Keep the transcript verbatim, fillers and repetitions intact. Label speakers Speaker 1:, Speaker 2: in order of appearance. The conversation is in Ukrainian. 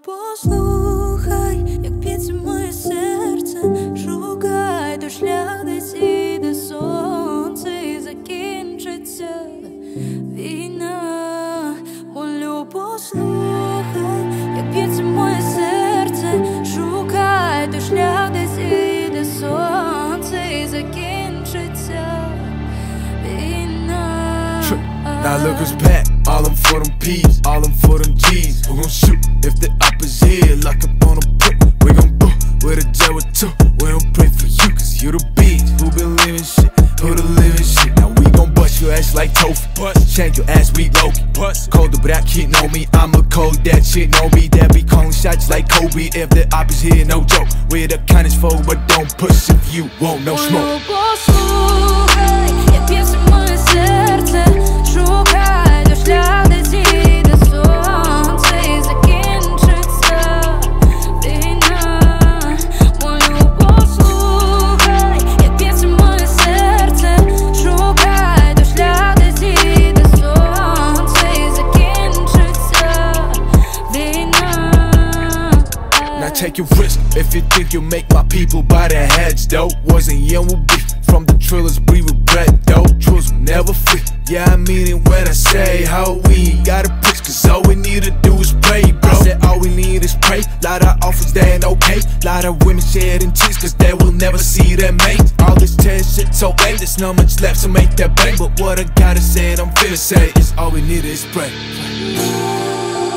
Speaker 1: послухай, як б'ється моє серце, шукай до шлях, десь іде сонце і закінчиться війна. Молю, послухай, як б'ється моє серце, шукай до шлях, десь іде сонце і закінчиться війна.
Speaker 2: Now look who's back, all them for them P's, all them for them G's. Who gon' shoot if the op is here? Lock up on a brick, we gon' boo with a jet with two. We don't pray for you, cause you the beat. Who been living shit, who the living shit. Now we gon' bust your ass like tofu, shank your ass, we Loki. Colder but that kid know me, I'm a cold, that shit know me. That be calling shots like Kobe if the op is here, no joke. We're the kindest foe, but don't push if you want no smoke.
Speaker 1: Послухай, як б'ється моє серце, шукай до шлях, десь іде сонце і закінчиться війна. Молю, послухай, як б'ється моє серце, шукай до шлях, десь іде сонце і закінчиться війна.
Speaker 2: Now take a risk if you think you make my people buy their heads, though. Wasn't young will be from the thrillers we regret, though. Truths will never free, yeah, I mean it when I say how we ain't got a pitch, cause all we need to do is pray, bro. I said all we need is pray. Lot of offers they ain't okay. Lot of women shedding tears cause they will never see their mate. All this test shit so lame, there's not much left to make that bang. But what I gotta say, I'm finna say is all we need is pray.